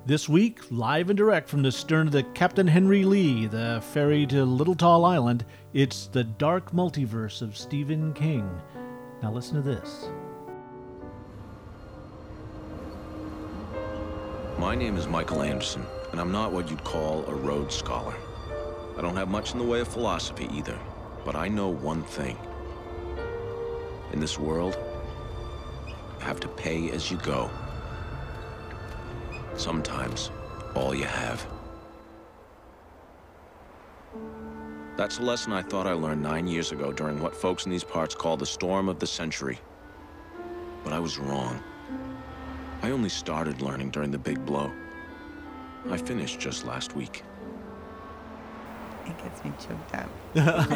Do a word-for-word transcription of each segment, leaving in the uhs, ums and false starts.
This week, live and direct from the stern of the Captain Henry Lee, the ferry to Little Tall Island, it's the dark multiverse of Stephen King. Now listen to this. My name is Michael Anderson, and I'm not what you'd call a Rhodes Scholar. I don't have much in the way of philosophy either, but I know one thing. In this world, you have to pay as you go. Sometimes, all you have. That's a lesson I thought I learned nine years ago during what folks in these parts call the storm of the century. But I was wrong. I only started learning during the big blow. I finished just last week. It gets me choked up. Gets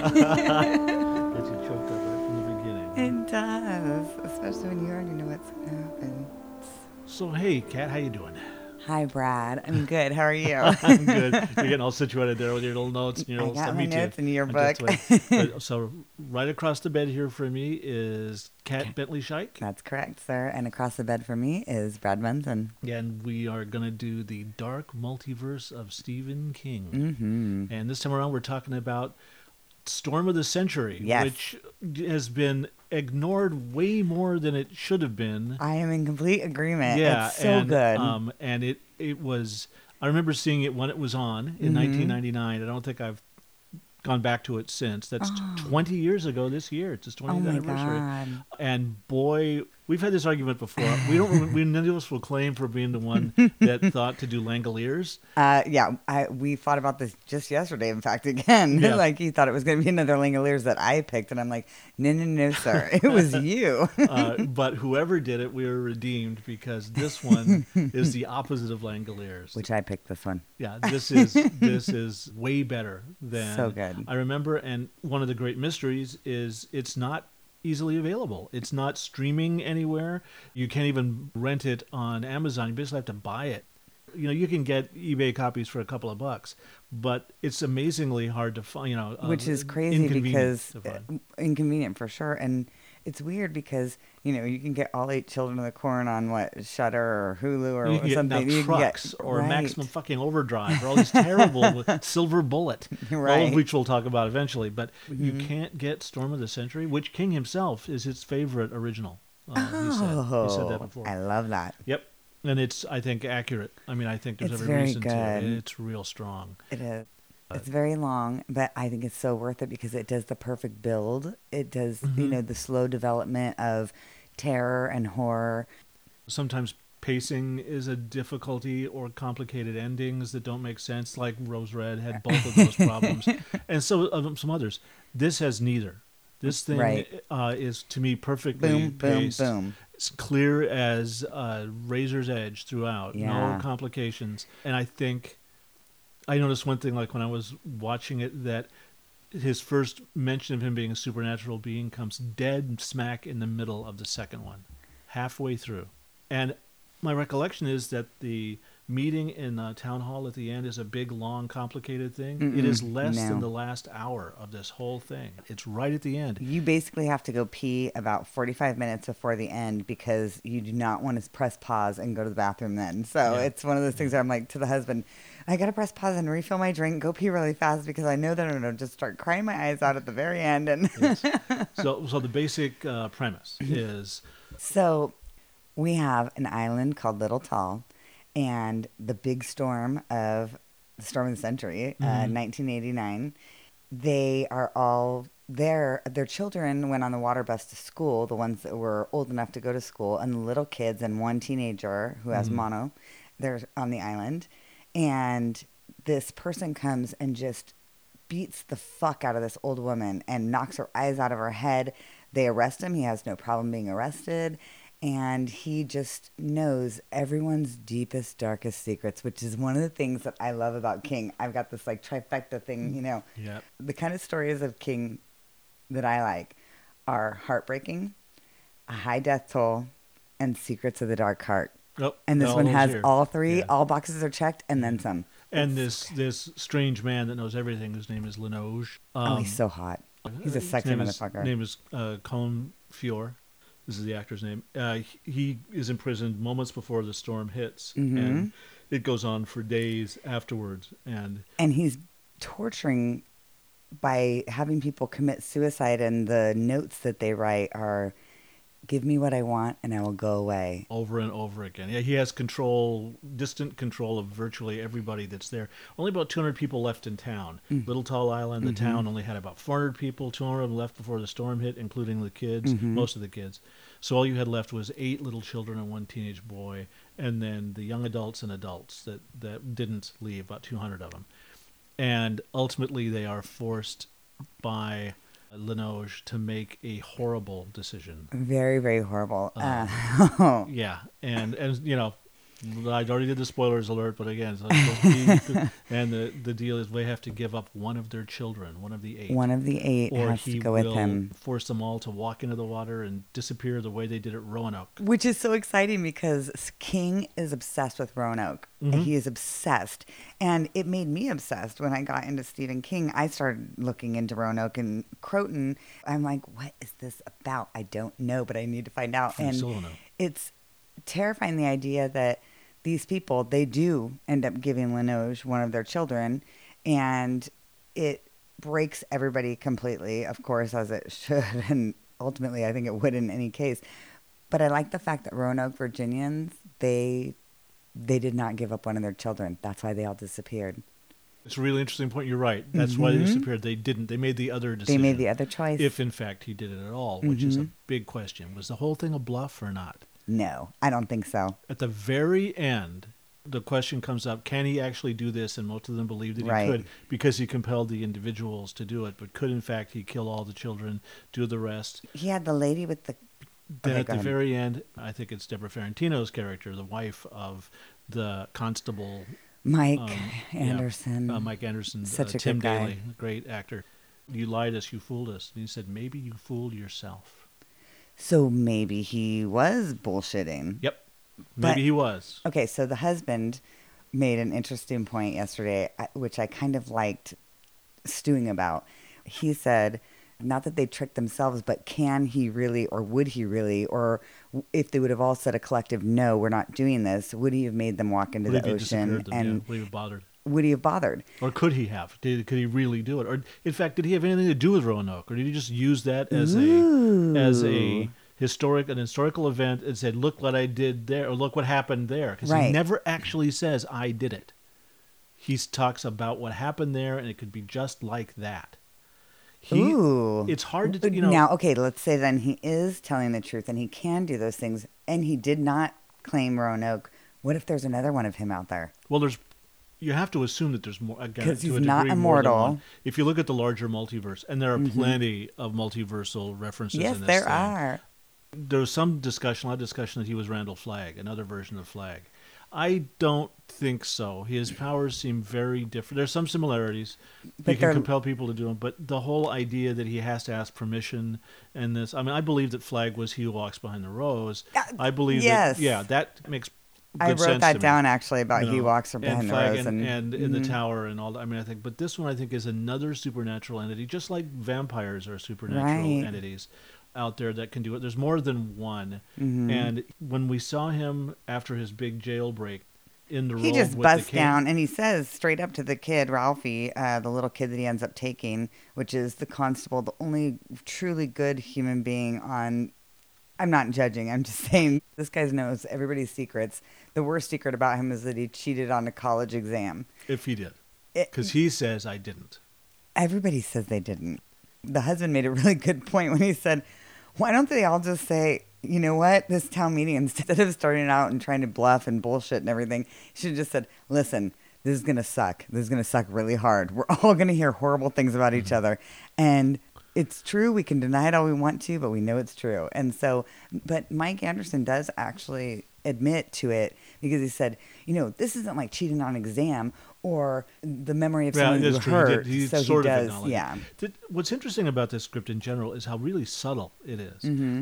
you choked up right from the beginning. It does, especially when you already know what's going to happen. So, hey, Kat, how you doing? Hi, Brad. I'm good. How are you? I'm good. You're getting all situated there with your little notes and your I little got stuff. my Me too. notes in your I'm book. just waiting. But, so, right across the bed here for me is Kat Bentley Shike. That's correct, sir. And across the bed from me is Brad Munson. And we are going to do the dark multiverse of Stephen King. Mm-hmm. And this time around, we're talking about Storm of the Century, Yes. which has been ignored way more than it should have been. I am in complete agreement. Yeah, It's so and, good. Um, and it it was. I remember seeing it when it was on in Mhm. nineteen ninety-nine. I don't think I've gone back to it since. That's Oh. twenty years ago this year. It's its oh, twentieth my anniversary. God. And boy, we've had this argument before. We don't. We none of us will claim for being the one that thought to do Langoliers. Uh, yeah, I, we fought about this just yesterday, in fact, again. Yeah. Like, he thought it was going to be another Langoliers that I picked. And I'm like, no, no, no, sir. It was you. Uh, but whoever did it, we were redeemed because this one is the opposite of Langoliers. Which I picked this one. Yeah, this is this is way better than So good. I remember. And one of the great mysteries is it's not easily available. It's not streaming anywhere. You can't even rent it on Amazon. You basically have to buy it. You know, you can get eBay copies for a couple of bucks, but it's amazingly hard to find. You know, uh, Which is crazy inconvenient because to find. uh, inconvenient for sure. And it's weird because, you know, you can get All Eight Children of the Corn on what, Shudder or Hulu or You can get something. now You can get- Trucks or right. Maximum fucking Overdrive or all these terrible with Silver Bullet, all Right. of which we'll talk about eventually. But you Mhm. can't get Storm of the Century, which King himself is his favorite original. Uh, he said Oh, he said that before. I love that. Yep, and it's I think accurate. I mean, I think there's It's every very reason to. good. It's real strong. It is. It's very long, but I think it's so worth it because it does the perfect build. It does, you Mhm. know, the slow development of terror and horror. Sometimes pacing is a difficulty or complicated endings that don't make sense, like Rose Red had both of those problems, and so of some others. This has neither. This thing Right. uh, is to me perfectly Boom, boom, paced. boom. It's clear as a razor's edge throughout. Yeah. No complications. And I think I noticed one thing, like when I was watching it, that his first mention of him being a supernatural being comes dead smack in the middle of the second one, halfway through. And my recollection is that the meeting in uh, town hall at the end is a big, long, complicated thing. It Mm-mm, is less no. than the last hour of this whole thing. It's right at the end. You basically have to go pee about forty-five minutes before the end because you do not want to press pause and go to the bathroom then. So Yeah. it's one of those things where I'm like to the husband, I got to press pause and refill my drink, go pee really fast because I know that I'm going to just start crying my eyes out at the very end. And Yes. So, so the basic uh, premise is so we have an island called Little Tall, and the big storm of the storm of the century, uh, Mhm. nineteen eighty-nine. They are all there. Their children went on the water bus to school, the ones that were old enough to go to school, and the little kids and one teenager who has Mhm. mono. They're on the island, and this person comes and just beats the fuck out of this old woman and knocks her eyes out of her head. They arrest him. He has no problem being arrested. And he just knows everyone's deepest, darkest secrets, which is one of the things that I love about King. I've got this like trifecta thing, you know. yeah. The kind of stories of King that I like are heartbreaking, a high death toll, and secrets of the dark heart. Oh, And this all one those has here. all three. Yeah. All boxes are checked, and then some. And It's- this this strange man that knows everything, whose name is Linoge. Um, oh, he's so hot. He's a his sexy name is- motherfucker. name is uh, Colm Feore. This is the actor's name. Uh, he is imprisoned moments before the storm hits, Mhm. and it goes on for days afterwards. And And he's torturing by having people commit suicide, and the notes that they write are, give me what I want and I will go away. over and over again. Yeah, he has control, distant control of virtually everybody that's there. Only about two hundred people left in town. Mm. Little Tall Island, the Mm-hmm. town only had about four hundred people. two hundred of them left before the storm hit, including the kids, Mhm. most of the kids. So all you had left was eight little children and one teenage boy, and then the young adults and adults that, that didn't leave, about two hundred of them. And ultimately they are forced by Linoge to make a horrible decision. Very, very horrible. Uh, Uh, Yeah, and and you know, I already did the spoilers alert, but again, so it's supposed to be- and the the deal is they have to give up one of their children, one of the eight, one of the eight or has he to go will with him. force them all to walk into the water and disappear the way they did at Roanoke. Which is so exciting because King is obsessed with Roanoke. Mhm. He is obsessed. And it made me obsessed when I got into Stephen King. I started looking into Roanoke and Croton. I'm like, what is this about? I don't know, but I need to find out. I And still don't know. it's terrifying, the idea that these people, they do end up giving Linoge one of their children, and it breaks everybody completely, of course, as it should, and ultimately I think it would in any case. But I like the fact that Roanoke Virginians, they they did not give up one of their children. That's why they all disappeared. It's a really interesting point. You're right. That's why they Mhm. disappeared. They didn't. They made the other They decision. made the other choice. if in fact he did it at all, which is a Mhm. big question. Was the whole thing a bluff or not? No, I don't think so. At the very end, the question comes up, can he actually do this? And most of them believe that he Right. could because he compelled the individuals to do it. But could, in fact, he kill all the children, do the rest? He had the lady with the... Then Okay, at go the ahead. very end, I think it's Deborah Ferrantino's character, the wife of the constable, Mike um, yeah, Anderson. uh, Mike Anderson, Such uh, a Tim good guy. Daly, a great actor. You lied us, you fooled us. And he said, maybe you fooled yourself. So maybe he was bullshitting. Yep. But- Maybe he was. Okay, so the husband made an interesting point yesterday, uh, which I kind of liked stewing about. He said, not that they tricked themselves, but can he really, or would he really, or w- if they would have all said a collective, no, we're not doing this, would he have made them walk into Would the he have ocean? disappeared them? And Yeah, would he have bothered? would he have bothered? Or could he have? Did could he really do it? Or in fact, did he have anything to do with Roanoke? Or did he just use that as Ooh. a as a historic an historical event and said, "Look what I did there," or "Look what happened there"? Because he Right. never actually says, "I did it." He talks about what happened there, and it could be just like that. He, Ooh. It's hard to, you know. Now, okay, let's say then he is telling the truth and he can do those things, and he did not claim Roanoke. What if there's another one of him out there? Well, there's. You have to assume that there's more. Again, 'Cause to he's a not degree, more than immortal. one. If you look at the larger multiverse, and there are Mhm. plenty of multiversal references. Yes, in this there thing. are. There was some discussion, a lot of discussion that he was Randall Flagg, another version of Flagg. I don't think so. His powers seem very different. There's some similarities. But he they're- can compel people to do them, but the whole idea that he has to ask permission and this, I mean, I believe that Flagg was he who walks behind the rose. Uh, I believe yes. that, yeah, that makes good I wrote sense that to me. down actually about You he know, walks and behind the Flagg rose and, and, and in the Mhm. tower and all that. I mean, I think, but this one I think is another supernatural entity, just like vampires are supernatural Right. entities out there that can do it. There's more than one. Mhm. And when we saw him after his big jailbreak in the He robe just with busts the cane, down and he says straight up to the kid, Ralphie, uh, the little kid that he ends up taking, which is the constable, the only truly good human being on. I'm not judging. I'm just saying this guy knows everybody's secrets. The worst secret about him is that he cheated on a college exam. if he did, It- because he says I didn't. Everybody says they didn't. The husband made a really good point when he said, why don't they all just say, you know what, this town meeting, instead of starting out and trying to bluff and bullshit and everything, you should have just said, listen, this is going to suck. This is going to suck really hard. We're all going to hear horrible things about each other. And it's true. We can deny it all we want to, but we know it's true. And so, but Mike Anderson does actually admit to it because he said, you know, this isn't like cheating on an exam or the memory of Yeah, someone that's who true. He hurt. did- he so sort he of does, acknowledged it. yeah. Th- What's interesting about this script in general is how really subtle it is. Mm-hmm.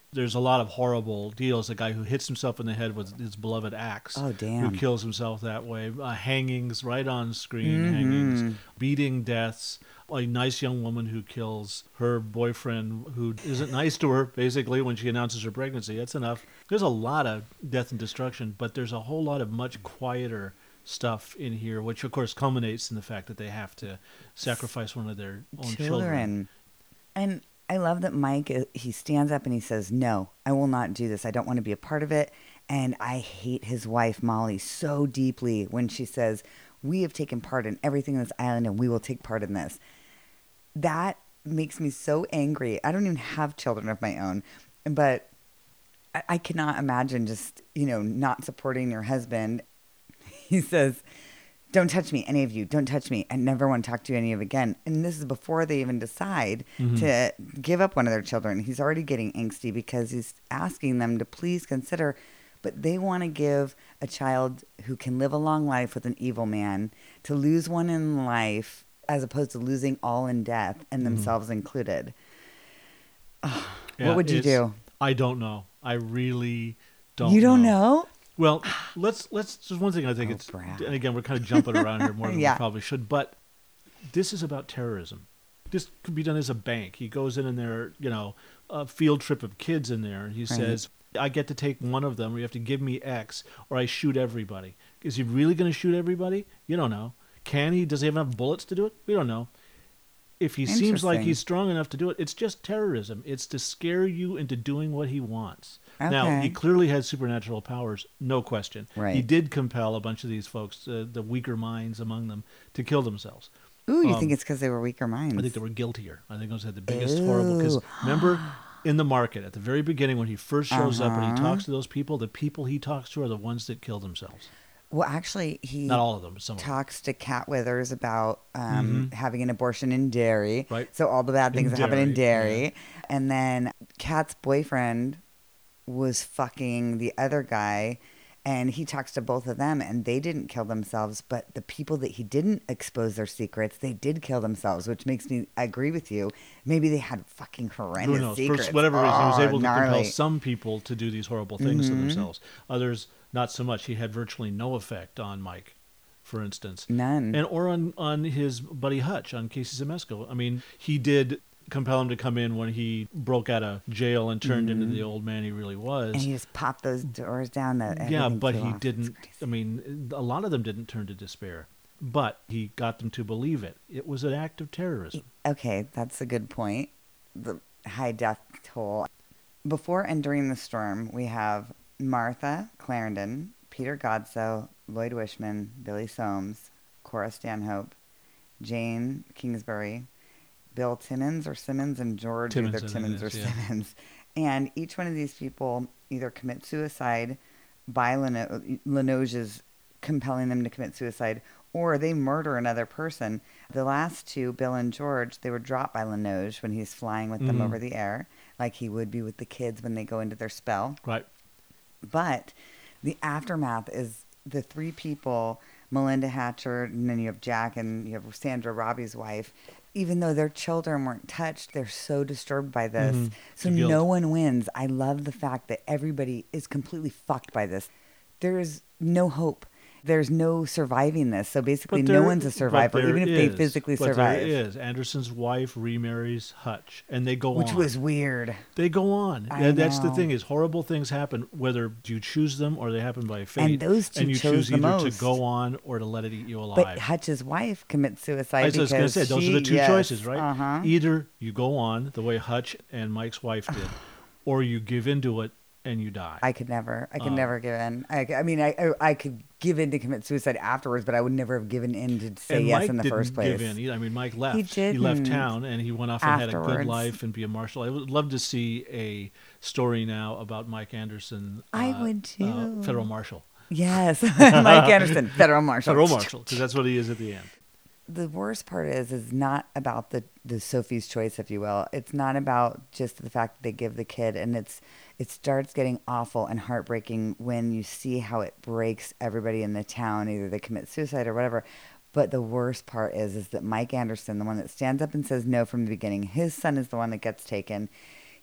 There's a lot of horrible deals. A guy who hits himself in the head with his beloved axe. Oh, damn. Who kills himself that way. Uh, hangings right on screen. Mm-hmm. Hangings. Beating deaths. A nice young woman who kills her boyfriend who isn't nice to her, basically, when she announces her pregnancy. That's enough. There's a lot of death and destruction, but there's a whole lot of much quieter stuff in here, which, of course, culminates in the fact that they have to sacrifice one of their own children. children. And I love that Mike, he stands up and he says, no, I will not do this. I don't want to be a part of it. And I hate his wife, Molly, so deeply when she says, we have taken part in everything on this island and we will take part in this. That makes me so angry. I don't even have children of my own, but I, I cannot imagine just, you know, not supporting your husband. He says, don't touch me, any of you. Don't touch me. I never want to talk to you any of again. And this is before they even decide mm-hmm. to give up one of their children. He's already getting angsty because he's asking them to please consider, but they want to give a child who can live a long life with an evil man to lose one in life as opposed to losing all in death and mm-hmm. themselves included. Oh, yeah, what would you do? I don't know. I really don't know. You don't know? know? Well, let's let's just one thing I think oh, it's Brad. And again we're kind of jumping around here more than yeah. we probably should, but this is about terrorism. This could be done as a bank. He goes in and there, you know, a field trip of kids in there, and he right. says, I get to take one of them, or you have to give me X, or I shoot everybody. Is he really going to shoot everybody? You don't know. Can he? Does he have enough bullets to do it? We don't know. If he seems like he's strong enough to do it, it's just terrorism. It's to scare you into doing what he wants. Okay. Now, he clearly has supernatural powers, no question. Right. He did compel a bunch of these folks, uh, the weaker minds among them, to kill themselves. Ooh, you um, think it's because they were weaker minds? I think they were guiltier. I think those had the biggest Ooh. horrible... Because remember, in the market, at the very beginning, when he first shows uh-huh. up and he talks to those people, the people he talks to are the ones that kill themselves. Well, actually, he not all of them, but some talks of them. to Cat Withers about um, mm-hmm. having an abortion in Derry. Right. So all the bad things in that happen in Derry. Yeah. And then Cat's boyfriend was fucking the other guy, and he talks to both of them, and they didn't kill themselves, but the people that he didn't expose their secrets, they did kill themselves, which makes me agree with you. Maybe they had fucking horrendous Who knows? secrets. For whatever reason, oh, he was able to gnarly. compel some people to do these horrible things mm-hmm. to themselves. Others, not so much. He had virtually no effect on Mike, for instance. None. And or on, on his buddy Hutch, on Casey Zemesco. I mean, he did compel him to come in when he broke out of jail and turned mm-hmm. into the old man he really was. And he just popped those doors down. That yeah, but he off. didn't. I mean, a lot of them didn't turn to despair. But he got them to believe it. It was an act of terrorism. Okay, that's a good point. The high death toll. Before and during the storm, we have Martha Clarendon, Peter Godsoe, Lloyd Wishman, Billy Soames, Cora Stanhope, Jane Kingsbury, Bill Timmons or Simmons, and George Timmons, either Timmons or yeah. Simmons. And each one of these people either commit suicide by Leno- Lenoge's compelling them to commit suicide, or they murder another person. The last two, Bill and George, they were dropped by Lenoge when he's flying with them mm-hmm. over the air, like he would be with the kids when they go into their spell. Right. But the aftermath is the three people, Melinda Hatcher, and then you have Jack, and you have Sandra, Robbie's wife. Even though their children weren't touched, they're so disturbed by this. Mm-hmm. So no one wins. I love the fact that everybody is completely fucked by this. There's no hope. There's no surviving this. So basically, there, no one's a survivor, even if is, they physically but survive. There is. Anderson's wife remarries Hutch, and they go Which on. Which was weird. They go on. I That's know. the thing is horrible things happen, whether you choose them or they happen by fate. And those two and you chose choose the either most. to go on or to let it eat you alive. But Hutch's wife commits suicide I was because going to say, those she, are the two yes, choices, right? Uh-huh. Either you go on the way Hutch and Mike's wife did, or you give into it and you die. I could never. I could Um, never give in. I, I mean, I, I I could give in to commit suicide afterwards, but I would never have given in to say and yes Mike in the didn't first place. give in either. I mean, Mike left. He didn't. left town and he went off and had a Afterwards. good life and be a marshal. I would love to see a story now about Mike Anderson. I uh, would too. Uh, federal marshal. Yes, Mike Anderson, federal marshal. Federal marshal, because that's what he is at the end. The worst part is, is not about the, the Sophie's choice, if you will. It's not about just the fact that they give the kid, and it's it starts getting awful and heartbreaking when you see how it breaks everybody in the town. Either they commit suicide or whatever. But the worst part is, is that Mike Anderson, the one that stands up and says no from the beginning, his son is the one that gets taken.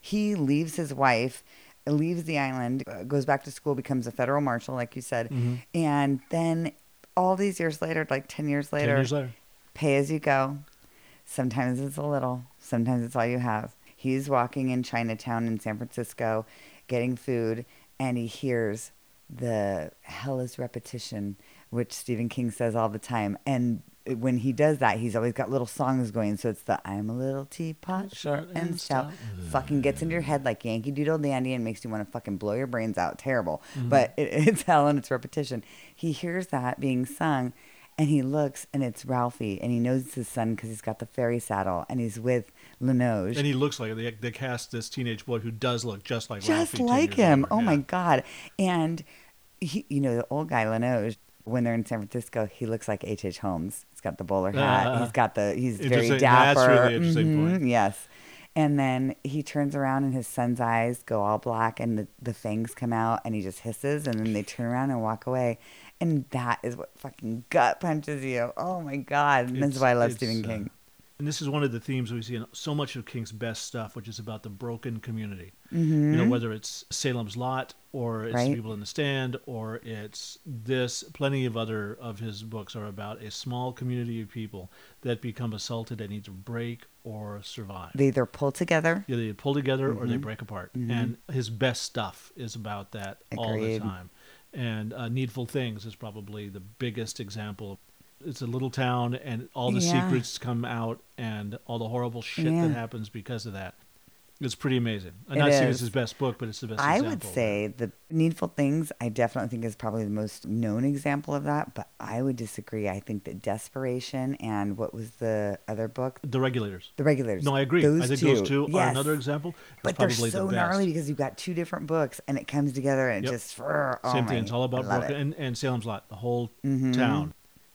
He leaves his wife, leaves the island, uh, goes back to school, becomes a federal marshal, like you said. Mm-hmm. And then all these years later, like ten years later, Ten years later. pay as you go. Sometimes it's a little, sometimes it's all you have. He's walking in Chinatown in San Francisco getting food, and he hears the hell is repetition, which Stephen King says all the time. And when he does that, he's always got little songs going. So it's the I'm a little teapot, short and stout. Fucking gets into your head like Yankee Doodle Dandy and makes you want to fucking blow your brains out. Terrible. Mm-hmm. But it, it's hell and it's repetition. He hears that being sung, and he looks, and it's Ralphie, and he knows it's his son because he's got the fairy saddle, and he's with Linoge. And he looks like they, they cast this teenage boy who does look just like just Ralphie. like him. Later. Oh yeah. my god! And he, you know, the old guy Linoge, when they're in San Francisco, he looks like H H. Holmes. He's got the bowler hat. Uh, he's got the. He's very dapper. That's really interesting mm-hmm, point. Yes. And then he turns around, and his son's eyes go all black, and the, the fangs come out, and he just hisses, and then they turn around and walk away. And that is what fucking gut punches you. Oh my god! And that's why I love Stephen King. Uh, and this is one of the themes we see in so much of King's best stuff, which is about the broken community. Mm-hmm. You know, whether it's Salem's Lot, or it's right. People in the Stand, or it's this. Plenty of other of his books are about a small community of people that become assaulted and need to break or survive. They either pull together. Yeah, they pull together mm-hmm. or they break apart. Mm-hmm. And his best stuff is about that Agreed. all the time. And uh, Needful Things is probably the biggest example. It's a little town, and all the yeah. secrets come out, and all the horrible shit yeah. that happens because of that. It's pretty amazing. I'm it not is. saying it's his best book, but it's the best I example. would say the Needful Things, I definitely think is probably the most known example of that, but I would disagree. I think that Desperation and what was the other book? The Regulators. The Regulators. No, I agree. Those I think two. those two yes. are another example. It's but they're probably so the best. gnarly because you've got two different books, and it comes together, and Yep. it just, oh Same my, thing. It's all about I love broken. it. And, and Salem's Lot, the whole Mhm. town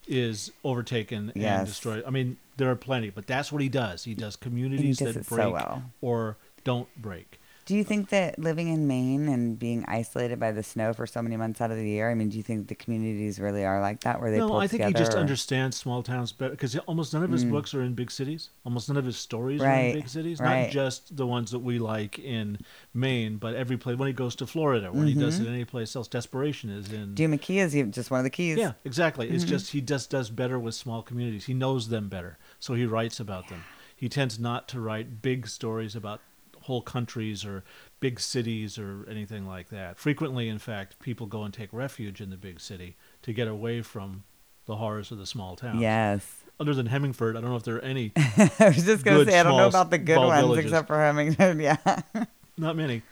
is overtaken Yes. and destroyed. I mean, there are plenty, but that's what he does. He does communities does that it so break well. or don't break. Do you think that living in Maine and being isolated by the snow for so many months out of the year, I mean, do you think the communities really are like that, where they no, pull I think together? he just or... understands small towns better, because almost none of his Mm. books are in big cities. Almost none of his stories are Right, in big cities. right. Not just the ones that we like in Maine, but every place. When he goes to Florida, when he does it any place else, Desperation is in. Dean McKee is even just one of the keys. Yeah, exactly. It's Mm-hmm. just he just does better with small communities. He knows them better, so he writes about them. He tends not to write big stories about whole countries or big cities or anything like that. Frequently, in fact, people go and take refuge in the big city to get away from the horrors of the small towns. Yes. Other than Hemingford, I don't know if there are any. I was just going to Good, say, I don't know small, about the good small ones villages. except for Hemingway. Yeah. Not many.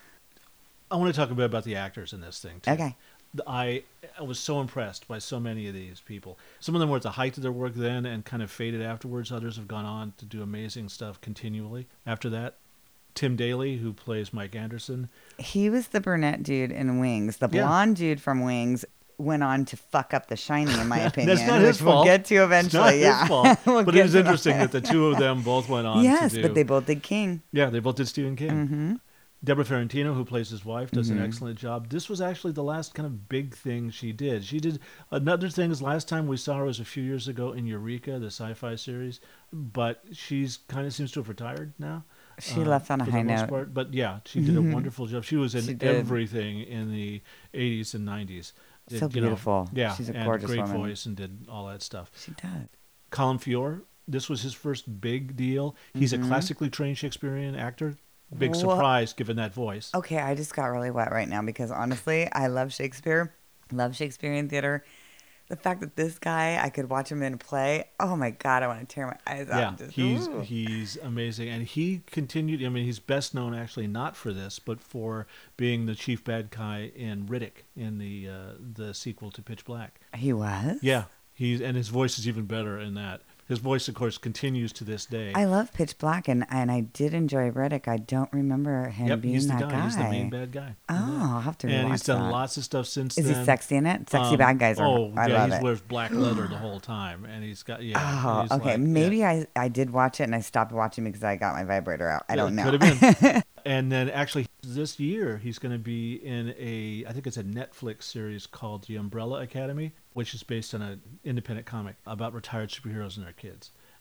I want to talk a bit about the actors in this thing, too. Okay. I, I was so impressed by so many of these people. Some of them were at the height of their work then and kind of faded afterwards. Others have gone on to do amazing stuff continually after that. Tim Daly, who plays Mike Anderson. He was the brunette dude in Wings. The Yeah. blonde dude from Wings went on to fuck up The Shining, in my opinion. That's not his which we'll fault. get to eventually. It's not yeah. his fault. We'll But get it was to interesting that the two of them both went on Yes, to do. but they both did King. Yeah, they both did Stephen King. Mm-hmm. Deborah Ferrantino, who plays his wife, does Mhm. an excellent job. This was actually the last kind of big thing she did. She did another thing. Is last time we saw her was a few years ago in Eureka, the sci-fi series, but she's kind of seems to have retired now. She uh, left on a for high the most note. part. But yeah, she did a Mhm. wonderful job. She was in She did. everything in the eighties and nineties. So Did, you know, beautiful. yeah, She's a and gorgeous great woman. voice and did all that stuff. She does. Colin Fior, this was his first big deal. He's Mhm. a classically trained Shakespearean actor. Big Wha- surprise given that voice. Okay, I just got really wet right now because honestly, I love Shakespeare, love Shakespearean theater. The fact that this guy, I could watch him in a play. Oh my God, I want to tear my eyes Yeah, out. Just, he's ooh. he's amazing, and he continued. I mean, he's best known actually not for this, but for being the chief bad guy in Riddick in the uh, the sequel to Pitch Black. He was? Yeah, he's and his voice is even better in that. His voice, of course, continues to this day. I love Pitch Black, and, and I did enjoy Riddick. I don't remember him yep, being he's the that guy. guy. He's the main bad guy. in Oh, that. I'll have to and rewatch he's done that. lots of stuff since Is then. he sexy in it? Sexy Um, bad guys are. Oh, I yeah, love he it. wears black leather the whole time, and he's got yeah. Oh, he's okay. like- Maybe yeah. I, I did watch it and I stopped watching because I got my vibrator out. I Yeah, don't know. Could have been. And then actually this year he's going to be in a, I think it's a Netflix series called The Umbrella Academy, which is based on an independent comic about retired superheroes and their kids.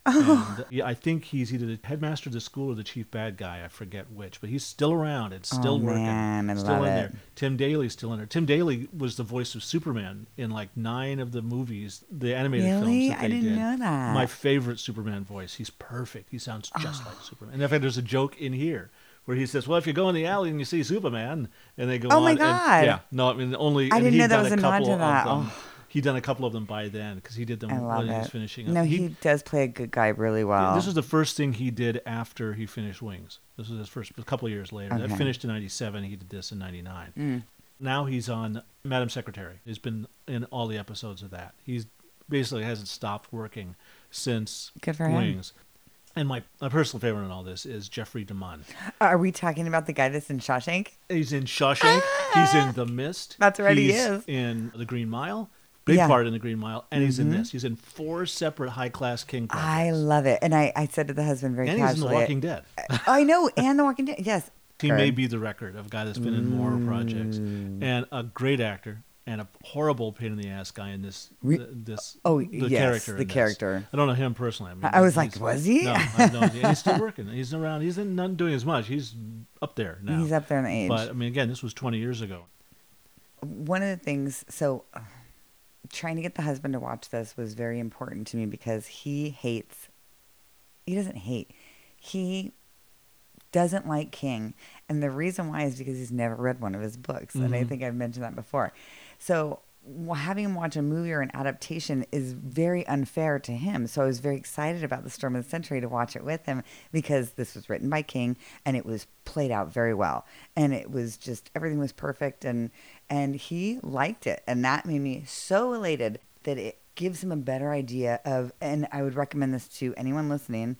And, yeah, I think he's either the headmaster of the school or the chief bad guy. I forget which, but he's still around and still Oh, working. man, I still love in it. there. Tim Daly's still in there. Tim Daly was the voice of Superman in like nine of the movies, the animated Really? films that they I didn't did. know that. My favorite Superman voice. He's perfect. He sounds just like Superman. And in fact, there's a joke in here where he says, "Well, if you go in the alley and you see Superman," and they go, Oh, on, my and- God. yeah, no, I mean only. I and didn't he'd know that done was a a nod couple to of that. them. Oh. He'd done a couple of them by then because he did them I love when he was it. finishing up. No, he, He- does play a good guy really well. This was the first thing he did after he finished Wings. This was his first, a couple of years later. That Okay. finished in ninety-seven. He did this in ninety-nine. Mm. Now he's on Madam Secretary. He's been in all the episodes of that. He's basically hasn't stopped working since Good for him. Wings. And my, my personal favorite in all this is Jeffrey DeMunn. Are we talking about the guy that's in Shawshank? He's in Shawshank. He's in The Mist. That's right, he He's is. in The Green Mile. Big Yeah. part in The Green Mile. And he's in Mhm. this. He's in four separate high-class King projects. I love it. And I, I said to the husband very and he's in casually. The Walking Dead. I know, and The Walking Dead. Yes. He Good. may be the record of a guy that's been in more projects, Mm. and a great actor, and a horrible pain in the ass guy in this. Re- th- this Oh, the yes, character. the in this. character. I don't know him personally. I, mean, I was like, he's- was he? No, I have no idea. He's still working. He's around. He's in, not doing as much. He's up there now. He's up there in age. But I mean, again, this was twenty years ago. One of the things, so uh, trying to get the husband to watch this was very important to me because he hates, he doesn't hate, he doesn't like King. And the reason why is because he's never read one of his books. And I Mhm. think I've mentioned that before. So w- having him watch a movie or an adaptation is very unfair to him. So I was very excited about The Storm of the Century to watch it with him because this was written by King and it was played out very well. And it was just, everything was perfect. And, and he liked it. And that made me so elated that it gives him a better idea of, and I would recommend this to anyone listening.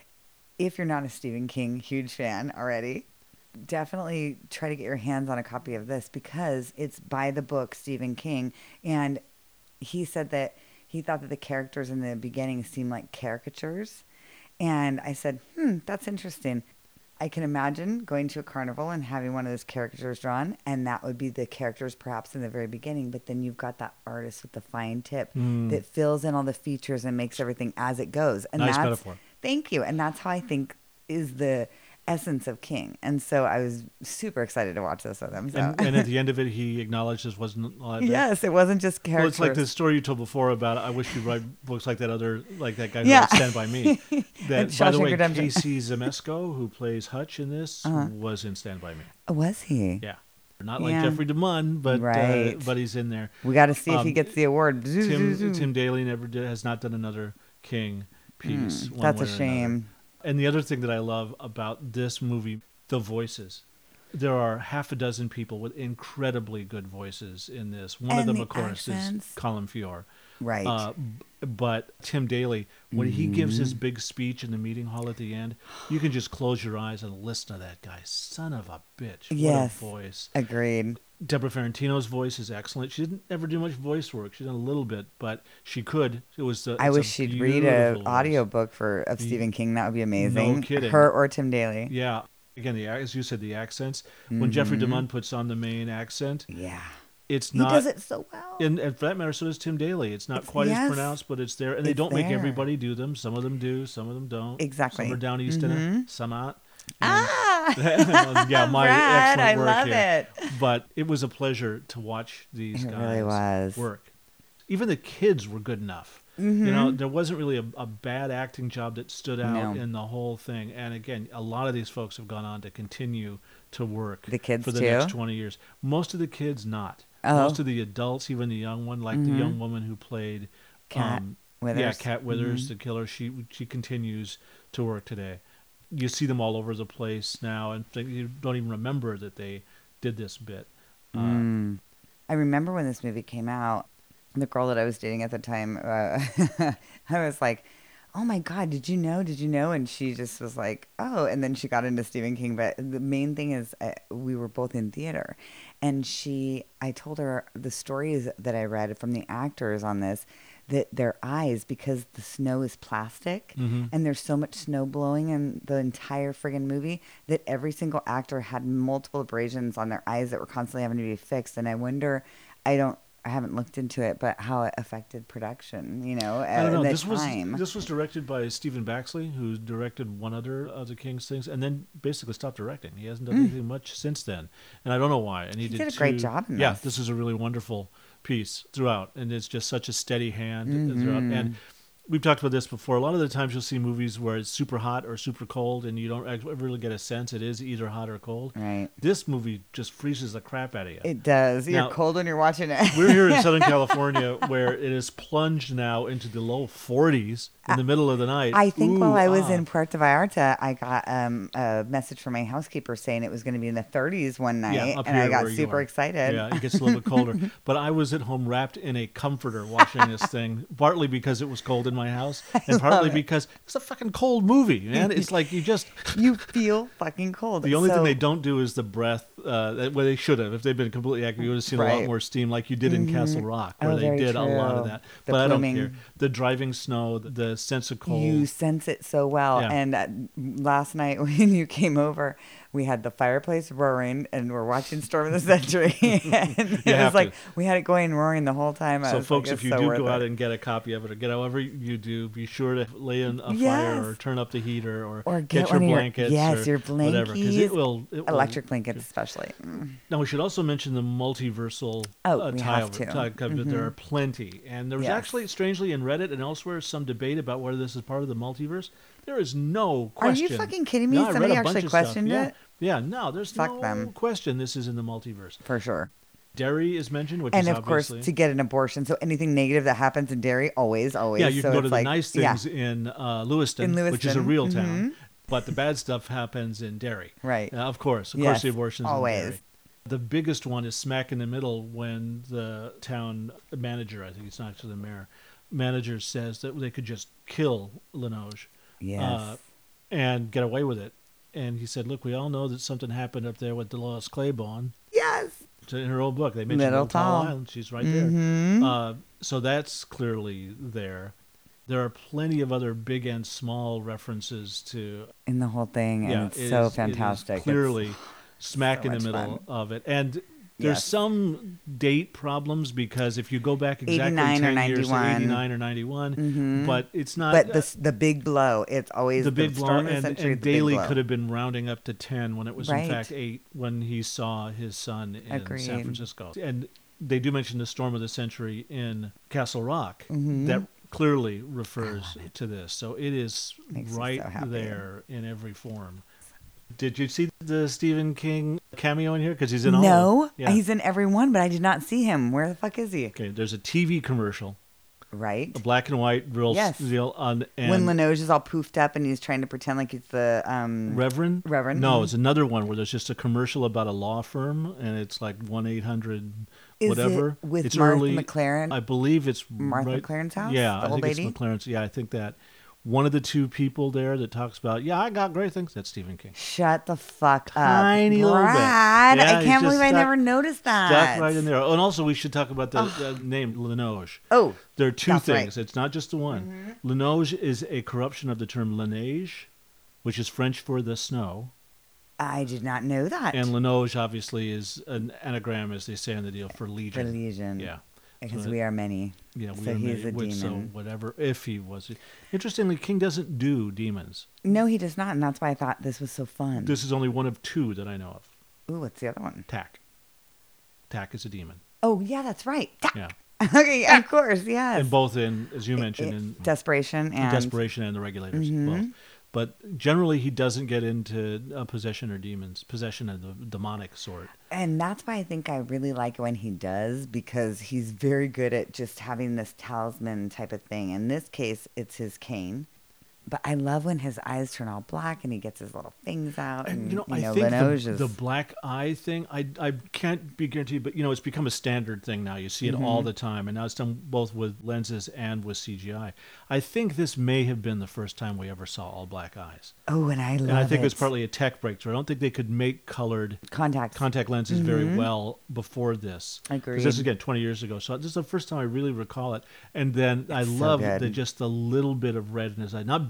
If you're not a Stephen King huge fan already, definitely try to get your hands on a copy of this because it's by the book Stephen King. And he said that he thought that the characters in the beginning seemed like caricatures. And I said, hmm, that's interesting. I can imagine going to a carnival and having one of those caricatures drawn, and that would be the characters perhaps in the very beginning. But then you've got that artist with the fine tip Mm. that fills in all the features and makes everything as it goes. And Nice that's, metaphor. Thank you. And that's how I think is the essence of King. And so I was super excited to watch this with him. So. And, and at the end of it, he acknowledged this wasn't all that bad. Yes, it wasn't just Well, characters. it's like the story you told before about I wish you'd write books like that other like that guy who Yeah. wrote Stand By Me. That And by the Shawshank way, Redemption. Casey Zemesco, who plays Hutch in this, Uh-huh. was in Stand By Me. Was he? Yeah, not like Yeah. Jeffrey DeMunn, but Right. uh, but he's in there. We got to see if he Um, gets the award. Zoo, zoo, Tim zoo. Tim Daly never did, has not done another King piece. Mm, one that's way a or shame. another. And the other thing that I love about this movie, the voices. There are half a dozen people with incredibly good voices in this. One of And them, the of course, accents. is Colin Fior. Right. Uh, b- but Tim Daly, when he gives his big speech in the meeting hall at the end, you can just close your eyes and listen to that guy. Son of a bitch. Yes. What a voice. Agreed. Deborah Ferrantino's voice is excellent. She didn't ever do much voice work. She did a little bit, but she could. It was. A, I it's a wish she'd read a beautiful voice. audiobook for of Stephen King. That would be amazing. kidding. Her or Tim Daly. Yeah. Again, the as you said, the accents. When Jeffrey Mhm. DeMunn puts on the main accent, Yeah. it's He not. does it so well. And, and for that matter, so does Tim Daly. It's not It's- quite yes. as pronounced, but it's there. And they It's don't make there. everybody do them. Some of them do. Some of them don't. Exactly. Some are down east in it. Mhm. Some aren't. Ah! yeah, my Brad, excellent I work love here. it. But it was a pleasure to watch these It guys really was. work. Even the kids were good enough. Mhm. You know, there wasn't really a, a bad acting job that stood out No. in the whole thing. And again, a lot of these folks have gone on to continue to work The kids for the too? next twenty years. Most of the kids not. Oh. Most of the adults, even the young one, like the Mhm. young woman who played Kat um, Withers. Yeah, Kat Withers, Mhm. the killer. She she continues to work today. You see them all over the place now, and think, you don't even remember that they did this bit. Uh, Mm. I remember when this movie came out, the girl that I was dating at the time, uh, I was like, oh my God, did you know? Did you know? And she just was like, oh. And then she got into Stephen King. But the main thing is uh, we were both in theater. And she, I told her the stories that I read from the actors on this, that their eyes, because the snow is plastic Mhm. and there's so much snow blowing in the entire friggin' movie, that every single actor had multiple abrasions on their eyes that were constantly having to be fixed. And I wonder, I don't, I haven't looked into it, but how it affected production, you know, I don't know. at the This time. was this was directed by Stephen Baxley, who directed one other of the King's things, and then basically stopped directing. He hasn't done Mm. anything much since then, and I don't know why. And he, He did, did a great two- job in Yeah, this. this is a really wonderful piece throughout, and it's just such a steady hand throughout. Mhm. And we've talked about this before. A lot of the times you'll see movies where it's super hot or super cold, and you don't act- ever really get a sense it is either hot or cold. Right. This movie just freezes the crap out of you. It does. You're Now- cold when you're watching it. We're here in Southern California, where it is plunged now into the low forties in the middle of the night. I think Ooh, while I was ah. in Puerto Vallarta, I got um, a message from my housekeeper saying it was going to be in the thirties one night, Yeah, up and I here got where you super are. excited. Yeah, it gets a little bit colder. But I was at home wrapped in a comforter watching this thing, partly because it was cold in my house, and partly it. because it's a fucking cold movie, man. It's like you just. You feel fucking cold. The only So- thing they don't do is the breath. Uh, that- well, they should have. If they'd been completely accurate, you would have seen a lot Right. more steam, like you did in Castle Rock, where Oh, they very did a lot of true. that. The but I don't pluming. care. The driving snow, the, the sense of cold. You sense it so well. Yeah. And uh, last night when you came over, we had the fireplace roaring, and we're watching Storm of the Century. and it You was have like to. we had it going roaring the whole time. I So, was folks, like, if it's you so do worth go out it. and get a copy of it, or get however you do, be sure to lay in a Yes. fire or turn up the heater or, Or get, your one of your- blankets. yes, or your whatever, 'cause blankies, it will, it will. electric blankets especially. Mm. Now, we should also mention the multiversal Oh, uh, we tie have over- to. tie- but Mhm. there are plenty. And there was Yes. actually, strangely, in Reddit and elsewhere, some debate about whether this is part of the multiverse. There is no Are question. you fucking kidding me? No, I read Somebody a bunch actually of stuff. questioned Yeah. it? Yeah, no, there's Fuck no them. question this is in the multiverse. For sure. Derry is mentioned, which And is of course, obviously... to get an abortion. So anything negative that happens in Derry, always, always. Yeah, you so can go to it's the like, nice yeah, things in uh, Lewiston, In which is a Lewiston, real town, mhm. but the bad stuff happens in Derry. Right. Uh, of course, of Yes, course, the abortions always. in Derry. The biggest one is smack in the middle when the town manager, I think it's not actually the mayor, manager says that they could just kill Linoge Yes. uh, and get away with it. And he said, "Look, we all know that something happened up there with Dolores Claiborne." yes. So in her old book, they mentioned Little Little Tall Tall. Island. She's right Mhm. there. Uh, so that's clearly there. There are plenty of other big and small references to. In the whole thing, and Yeah, it's it so is- it is fantastic. It's- clearly, smack so in the much middle fun. of it, and there's Yes. some date problems because if you go back exactly eighty-nine or ten years to ninety-one. eighty-nine or ninety-one, Mhm. but it's not. But the s- the big blow, it's always the big blow, Storm of the and, Century, and the big Daly blow. could have been rounding up to ten when it was in Right. fact eight when he saw his son in Agreed. San Francisco. And they do mention the Storm of the Century in Castle Rock. Mhm. That clearly refers to this. So it is Makes me right so happy. there in every form. Did you see the Stephen King cameo in here? Because he's in all No, of them. Yeah. he's in every one, but I did not see him. Where the fuck is he? Okay, there's a T V commercial, Right. a black and white real Yes. deal on and When Linoge is all poofed up and he's trying to pretend like he's the um. Reverend? Reverend, No, mhm. it's another one where there's just a commercial about a law firm, and it's like one eight hundred Is whatever. it with it's Martha early. McLaren? I believe it's Martha right, McLaren's house? Yeah, The I old think lady? it's McLaren's. Yeah, I think that one of the two people there that talks about, yeah, I got great things. That's Stephen King. Shut the fuck up, Tiny little bit. Brad. Yeah, I he's can't just believe I stuck- never noticed that. Stuck right in there. Oh, and also, we should talk about the, the name Linoge. Oh, There are two That's things. right. It's not just the one. Linoge is a corruption of the term Laneige, which is French for the snow. I did not know that. And Linoge, obviously, is an anagram, as they say in the deal, for the legion. Legion. Yeah. Because So we are many. Yeah, we So are he's made- a which- So demon. whatever, if he was. Interestingly, King doesn't do demons. No, he does not, and that's why I thought this was so fun. This is only one of two that I know of. Ooh, what's the other one? Tack. Tack is a demon. Oh, yeah, that's right. Yeah. okay, of course, yes. And both in, as you mentioned, It- in Desperation in and Desperation and the Regulators. Both. Mhm. But generally, he doesn't get into uh, possession or demons, possession of the demonic sort. And that's why I think I really like when he does, because he's very good at just having this talisman type of thing. In this case, it's his cane. But I love when his eyes turn all black and he gets his little things out. And, And you know, I know, think Linoge the, is- the black eye thing, I I can't be guaranteed, but you know, it's become a standard thing now. You see it all the time, and now it's done both with lenses and with C G I. I think this may have been the first time we ever saw all black eyes, Oh, and I love and I think it. it was partly a tech breakthrough. I don't think they could make colored Contacts. contact lenses very well before this. Agreed. Because this is again twenty years ago, so this is the first time I really recall it. And then I It's so love good. the just the little bit of red in his eye, not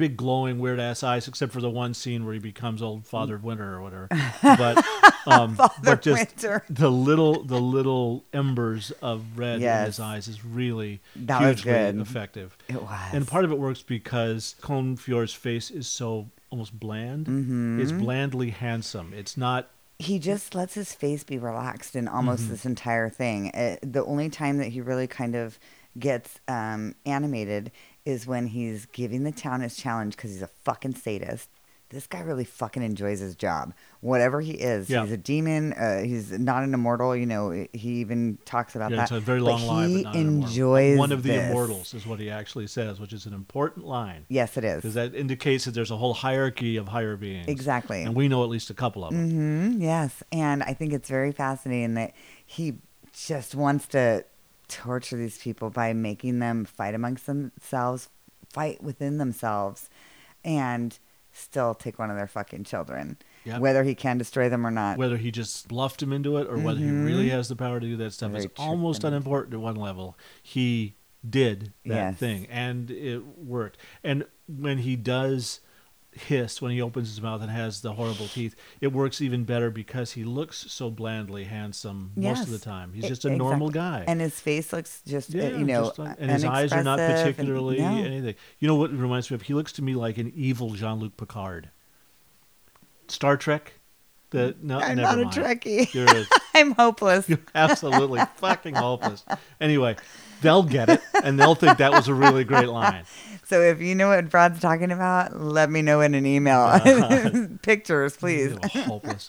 big glowing weird ass eyes, except for the one scene where he becomes old Father Winter or whatever. But um, but just Winter. the little the little embers of red in Yes. his eyes is really That was hugely good. effective. It was. And part of it works because Colin Feore's face is so almost bland. Mm-hmm. It's blandly handsome. It's not. He just lets his face be relaxed in almost Mm-hmm. this entire thing. It, the only time that he really kind of gets um, animated is when he's giving the town his challenge because he's a fucking sadist. This guy really fucking enjoys his job. Whatever he is, Yeah. he's a demon. Uh, he's not an immortal. You know, he even talks about Yeah, that. it's a very But long line, he but not an immortal. enjoys One of the this. immortals is what he actually says, which is an important line. Yes, it Because is. that indicates that there's a whole hierarchy of higher beings. Exactly. And we know at least a couple of them. Mm-hmm, yes, and I think it's very fascinating that he just wants to torture these people by making them fight amongst themselves, fight within themselves, and still take one of their fucking children, Yep. whether he can destroy them or not. Whether he just bluffed him into it or whether he really has the power to do that stuff Very is tricked almost him. unimportant at one level. He did that Yes. thing, and it worked. And when he does hiss, when he opens his mouth and has the horrible teeth, it works even better because he looks so blandly handsome most of the Yes. time. He's E- just a normal guy. And his face looks just, uh, Yeah, you know, just like- and his eyes are not unexpressive and- particularly no. anything. You know what it reminds me of? He looks to me like an evil Jean-Luc Picard. Star Trek. The no, I'm never not a mind. Trekkie. You're a- I'm hopeless. You're absolutely fucking hopeless. Anyway, they'll get it, and they'll think that was a really great line. So if you know what Brad's talking about, let me know in an email. Pictures, please. You're hopeless.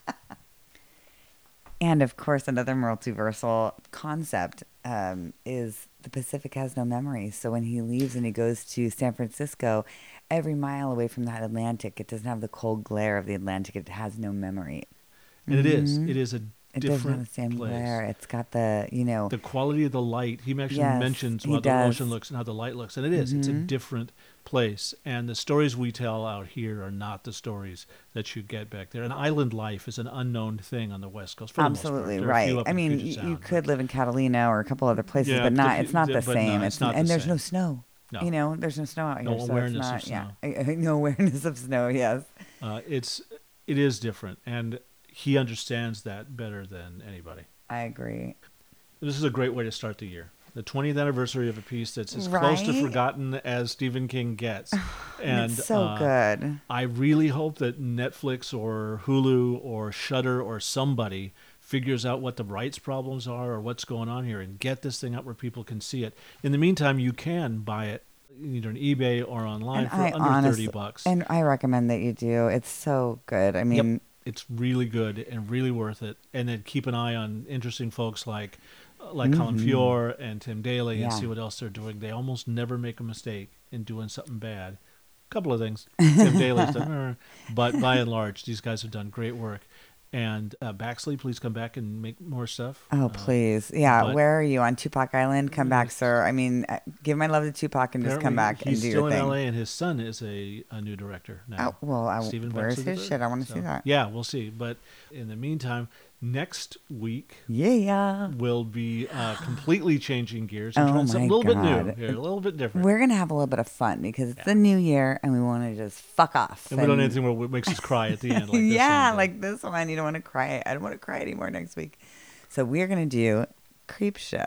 And of course, another multiversal concept um, is the Pacific has no memory. So when he leaves and he goes to San Francisco, every mile away from that Atlantic, it doesn't have the cold glare of the Atlantic. It has no memory. And it is. It is a It doesn't have different the same place. glare. It's got the, you know, The quality of the light. He actually Yes, mentions he how the does. ocean looks and how the light looks, and it is. It's a Mhm. different place. And the stories we tell out here are not the stories that you get back there. And island life is an unknown thing on the West Coast. For the most part. absolutely There are a few right. up I in mean, Puget you, Sound, you but- could live in Catalina or a couple other places, Yeah, but but not. if It's you- not the but no, same. it's It's not the and there's same. no snow. No. You know, there's no snow out No here. so awareness it's of not, snow. Yeah, no awareness of snow. Yes. Uh, it's it is different, and he understands that better than anybody. I agree. This is a great way to start the year. The twentieth anniversary of a piece that's as close to Right? forgotten as Stephen King gets. And it's so uh, good. I really hope that Netflix or Hulu or Shudder or somebody figures out what the rights problems are or what's going on here and get this thing up where people can see it. In the meantime, you can buy it either on eBay or online And for I under honestly, thirty bucks. And I recommend that you do. It's so good. I mean, Yep. It's really good and really worth it. And then keep an eye on interesting folks like like Colin Feore and Tim Daly and Mm-hmm. Yeah. see what else they're doing. They almost never make a mistake in doing something bad. A couple of things. Tim Daly's done, "Er," but by and large, these guys have done great work. And uh, Baxley, please come back and make more stuff. oh Uh, please, yeah. but- Where are you on Tupac Island? Come back, Yes. sir. I mean, uh, give my love to Tupac and just come apparently back and he's do still your in thing. L A, and his son is a, a new director now. Oh, well, I, Stephen where's Baxley his the shit? third. I want to So, see that. Yeah, we'll see. But in the meantime, next week Yeah. will be uh, completely changing gears and Oh trying something a my little bit new God. here, a little bit different. We're gonna have a little bit of fun because it's the new year and we want to just fuck off. and we don't need anything where it makes us cry at the end. Like this yeah, one did. like this one. You don't want to cry. I don't want to cry anymore next week. So we're gonna do Creep Show.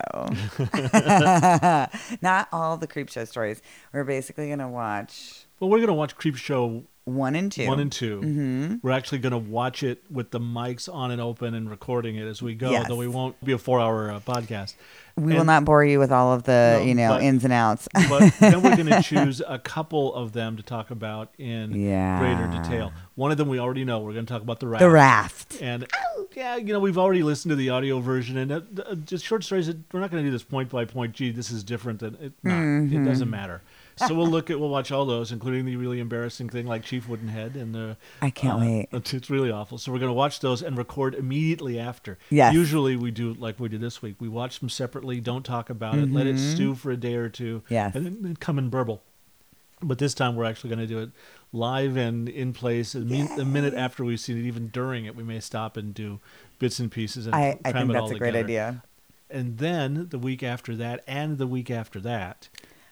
Not all the Creep Show stories. We're basically gonna watch Well, we're gonna watch Creep Show one and two. one and 2 Mm-hmm. We're actually gonna watch it with the mics on and open and recording it as we go. Yes. Though we won't be a four-hour uh, podcast. We will And- not bore you with all of the, No, you know, but- ins and outs. But then we're going to choose a couple of them to talk about in Yeah. greater detail. One of them we already know. We're going to talk about the raft. The raft. And yeah, you know, we've already listened to the audio version, and uh, uh, just short stories. We're not going to do this point by point. Gee, this is different than it. Not. Mm-hmm. It doesn't matter. So we'll look at, we'll watch all those, including the really embarrassing thing like Chief Woodenhead, and the. I can't uh, wait. It's, it's really awful. So we're going to watch those and record immediately after. Yes. Usually we do like we did this week. We watch them separately. Don't talk about it. Let it stew for a day or two. Mm-hmm. Yes. And then, then come and burble. But this time we're actually going to do it live and in place. A, min- a minute after we've seen it, even during it, we may stop and do bits and pieces and I, I cram think it all that's a great together. idea. And then the week after that, and the week after that,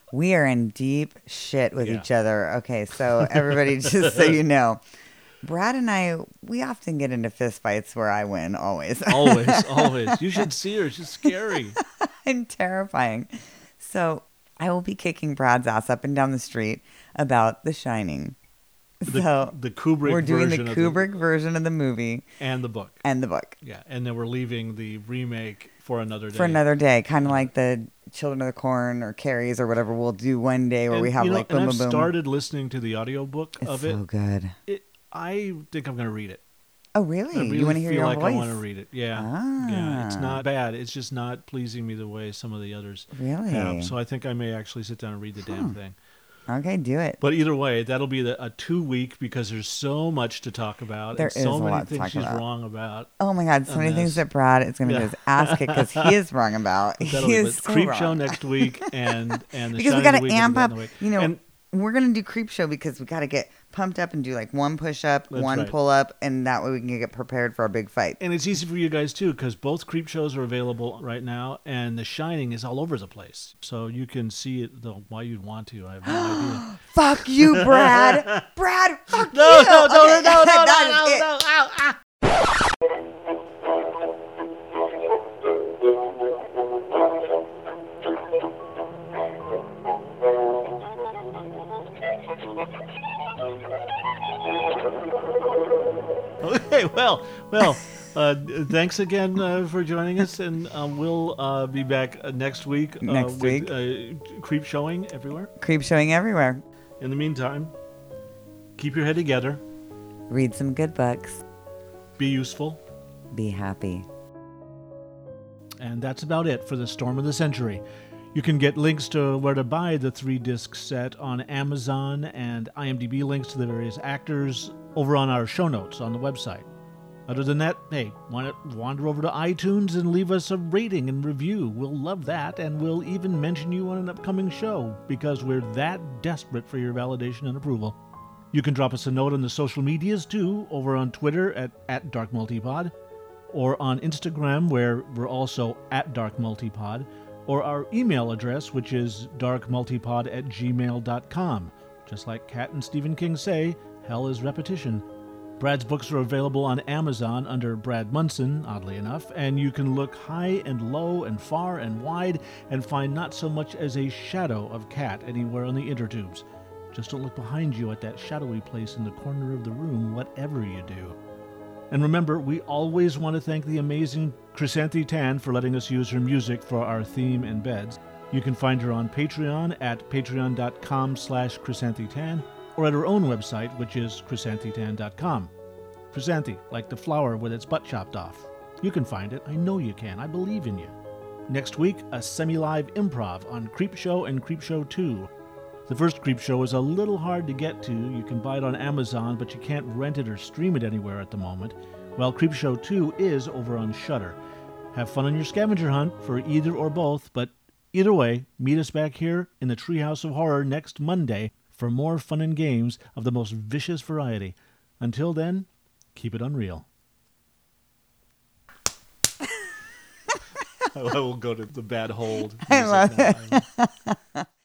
We are in deep shit with Yeah. each other. Okay, so everybody, just so you know, Brad and I, we often get into fist fights where I win, always. Always, always. You should see her. She's scary. And terrifying. So I will be kicking Brad's ass up and down the street about The Shining. The, so the Kubrick we're doing the version of Kubrick version of the movie and the book. and the book Yeah, and then we're leaving the remake for another day. for another day, kind of like the Children of the Corn or Carries or whatever we'll do one day where And, we have you know, like and boom, I've boom, boom. started listening to the audiobook It's of so it. good. it. I think I'm going to read it. Oh, really? I really you want to hear feel your like voice? I want to read it. Yeah. Yeah. It's Ah. not bad. It's just not pleasing me the way some of the others Really? have. So I think I may actually sit down and read the damn Huh. thing. Okay, do it. But either way, that'll be the, a two week because there's so much to talk about. There and so is a many lot to things talk she's about. wrong about. Oh my God, so a many things mess. that Brad is going to Yeah. get his ass kicked because he is wrong about. That'll He be is the so Creep wrong. Show next week and and the Because we Shining got to week is amp in up, the way. you know, And we're going to do Creep Show because we got to get pumped up and do like one push up, That's one right. pull up, and that way we can get prepared for our big fight. And it's easy for you guys too, because both Creep Shows are available right now, and The Shining is all over the place. So you can see it. Though why you'd want to, I have no idea. Fuck you, Brad. Brad, fuck No, you. no, no, Okay, no, no, no, that no, is it. no, ow, ah. Okay, well, well, uh, thanks again uh, for joining us, and uh, we'll uh, be back uh, next week. Uh, Next with, Uh, Creep Showing everywhere. Creep Showing everywhere. In the meantime, keep your head together, Read some good books. be useful, Be happy. and that's about it for the Storm of the Century. You can get links to where to buy the three-disc set on Amazon and IMDb links to the various actors over on our show notes on the website. Other than that, hey, why not wander over to iTunes and leave us a rating and review? We'll love that, and we'll even mention you on an upcoming show because we're that desperate for your validation and approval. You can drop us a note on the social medias too, over on Twitter at, at DarkMultipod, or on Instagram where we're also at DarkMultipod, or our email address, which is darkmultipod at gmail dot com. Just like Kat and Stephen King say, hell is repetition. Brad's books are available on Amazon under Brad Munson, oddly enough, and you can look high and low and far and wide and find not so much as a shadow of Kat anywhere on the intertubes. Just don't look behind you at that shadowy place in the corner of the room, whatever you do. And remember, we always want to thank the amazing Chrysanthi Tan for letting us use her music for our theme and beds. You can find her on Patreon at patreon.com slash chrysanthitan, or at her own website, which is chrysanthitan dot com. Chrysanthi, like the flower with its butt chopped off. You can find it. I know you can. I believe in you. Next week, a semi-live improv on Creep Show and Creep Show two. The first Creep Show is a little hard to get to. You can buy it on Amazon, but you can't rent it or stream it anywhere at the moment. While Creep Show two is over on Shudder. Have fun on your scavenger hunt for either or both, but either way, meet us back here in the Treehouse of Horror next Monday for more fun and games of the most vicious variety. Until then, keep it unreal. I will go to the bad hold. I love it.